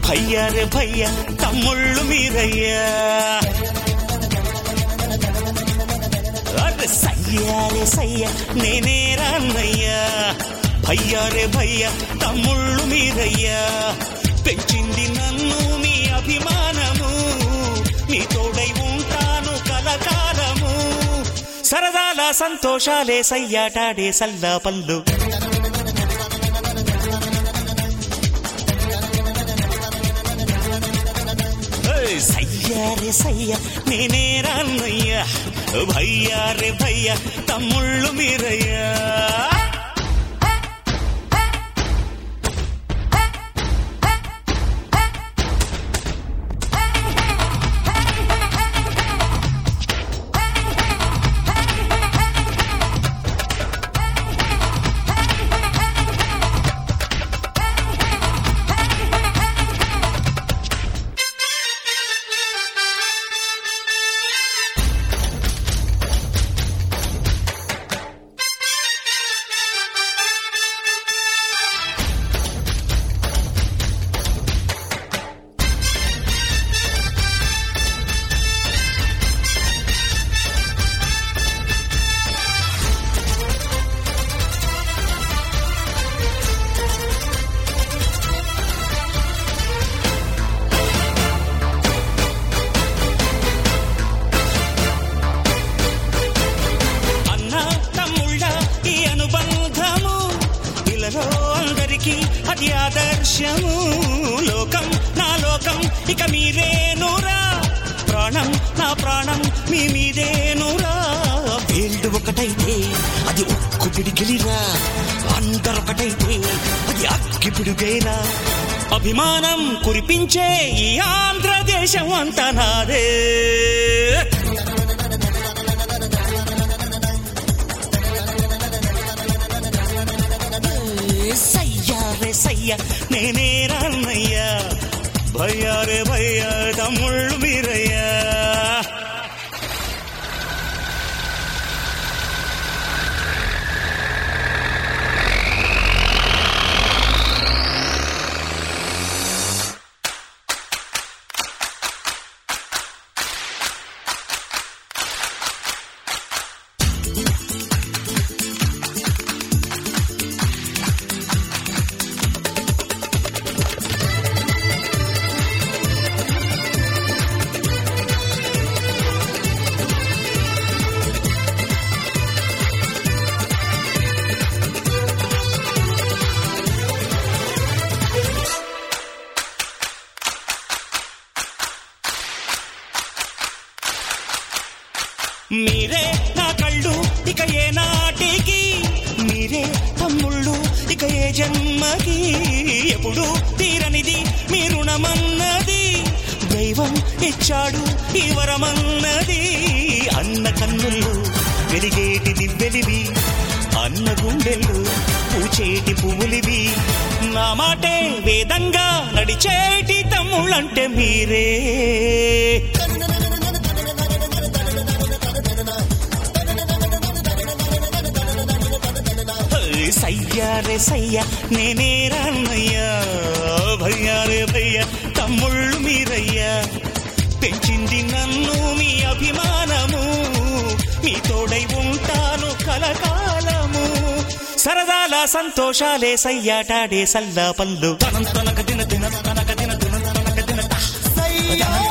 భయ్యా రే భయ్యా తమ్ముళ్ళు మీరయ్యా. అరే సయ్యా రే సయ్యా నేనే రాన్నయ్యా. భయ్యా రే భయ్యా తమ్ముళ్ళు మీరయ్యా. పెంచింది నన్ను మీ అభిమానము, నీ తోడై ఉంటాను కలకాలము. సరదాల సంతోషాలే సయ్యాటాడే సల్లా పల్లు. సయ్యా రే సయ్యా నేనే రాన్నయ్యా. భయ్యా రే భయ్యా తమ్ముళ్ళు మీరయ్యా. అది ఆదర్శము. లోకం నా లోకం ఇక మీరేనురా. ప్రాణం నా ప్రాణం మీ మీదేనురా. వేల్డు ఒకటైతే అది ఉక్కు పిడికిలిరా. అందరొకటైతే అది అక్కి పిడుగేరా. అభిమానం కురిపించే ఈ ఆంధ్రదేశం అంతా నాదే. సయ్యా నేనే రాన్నయ్యా. భయ్యా రే భయ్యా తమ్ముళ్ళు మీరయ్యా. మీరే నా కళ్ళు ఇక ఏ నాటికి, మీరే తమ్ముళ్ళు ఇక ఏ జన్మకి. ఎప్పుడు తీరనిది మీ రుణమన్నది, దైవం ఇచ్చాడు ఈ వరమన్నది. అన్న కన్నుల్లో వెలిగేటి దివ్వెలివి, అన్న గుండెల్లో పూచేటి పువ్వులివి. నా మాటే వేదంగా నడిచేటి తమ్ముళ్ళంటే మీరే. సయ్యా రే సయ్యా నేనే రాన్నయ్యా. భయ్యా రే భయ్యా తమ్ముళ్ళు మీరయ్యా. పెంచింది నన్ను మీ అభిమానము, మీ తోడై ఉంటాను కలకాలము. సరదాల సంతోషాలే సయ్యాటాడే సల్లా పల్లు. తనంతనక దిన దిన తనక దిన దిన తనక దిన